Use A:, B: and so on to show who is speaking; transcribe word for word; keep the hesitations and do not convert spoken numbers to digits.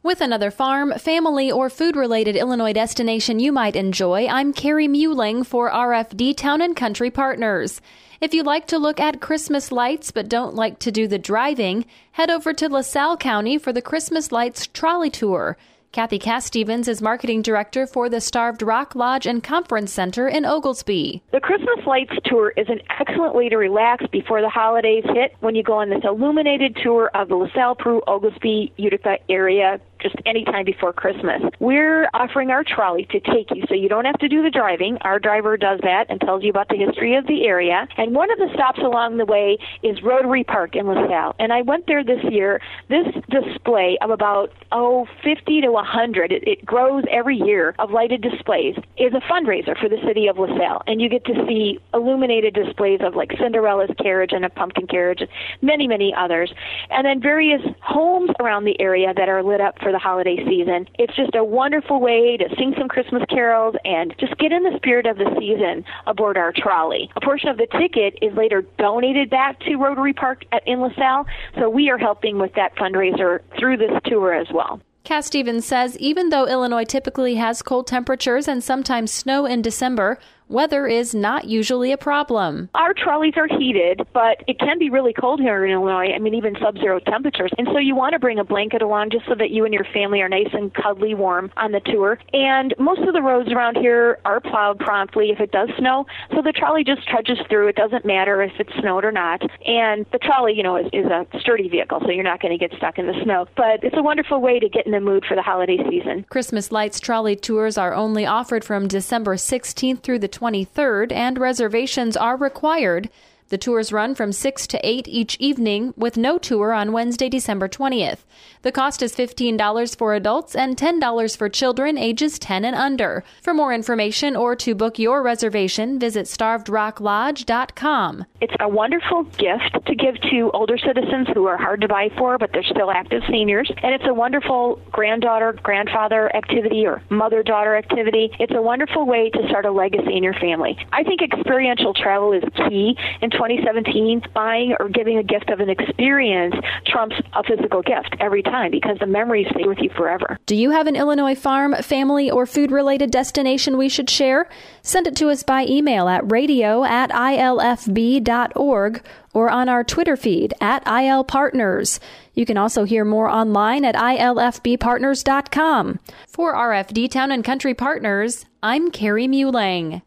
A: With another farm, family, or food-related Illinois destination you might enjoy, I'm Carrie Muling for R F D Town and Country Partners. If you like to look at Christmas lights but don't like to do the driving, head over to LaSalle County for the Christmas Lights Trolley Tour. Kathy Cass-Stevens is Marketing Director for the Starved Rock Lodge and Conference Center in Oglesby.
B: The Christmas Lights Tour is an excellent way to relax before the holidays hit when you go on this illuminated tour of the LaSalle, Peru, Oglesby, Utica area just any time before Christmas. We're offering our trolley to take you so you don't have to do the driving. Our driver does that and tells you about the history of the area. And one of the stops along the way is Rotary Park in LaSalle. And I went there this year. This display of about, oh, fifty to one hundred, it, it grows every year, of lighted displays, is a fundraiser for the city of LaSalle. And you get to see illuminated displays of like Cinderella's carriage and a pumpkin carriage, and many, many others. And then various homes around the area that are lit up for the holiday season. It's just a wonderful way to sing some Christmas carols and just get in the spirit of the season aboard our trolley. A portion of the ticket is later donated back to Rotary Park at, in LaSalle, so we are helping with that fundraiser through this tour as well.
A: Cass-Stevens says even though Illinois typically has cold temperatures and sometimes snow in December, weather is not usually a problem.
B: Our trolleys are heated, but it can be really cold here in Illinois. I mean, even sub-zero temperatures. And so you want to bring a blanket along just so that you and your family are nice and cuddly warm on the tour. And most of the roads around here are plowed promptly if it does snow. So the trolley just trudges through. It doesn't matter if it's snowed or not. And the trolley, you know, is, is a sturdy vehicle, so you're not going to get stuck in the snow. But it's a wonderful way to get in the mood for the holiday season.
A: Christmas Lights trolley tours are only offered from December sixteenth through the twenty-third, and reservations are required. The tours run from six to eight each evening, with no tour on Wednesday, December twentieth. The cost is fifteen dollars for adults and ten dollars for children ages ten and under. For more information or to book your reservation, visit starved rock lodge dot com.
B: It's a wonderful gift to give to older citizens who are hard to buy for, but they're still active seniors. And it's a wonderful granddaughter, grandfather activity or mother-daughter activity. It's a wonderful way to start a legacy in your family. I think experiential travel is key. In twenty seventeen, buying or giving a gift of an experience trumps a physical gift every time because the memories stay with you forever.
A: Do you have an Illinois farm, family, or food-related destination we should share? Send it to us by email at radio at I L F B dot org or on our Twitter feed at I L Partners. You can also hear more online at I L F B partners dot com. For R F D Town and Country Partners, I'm Carrie Muling.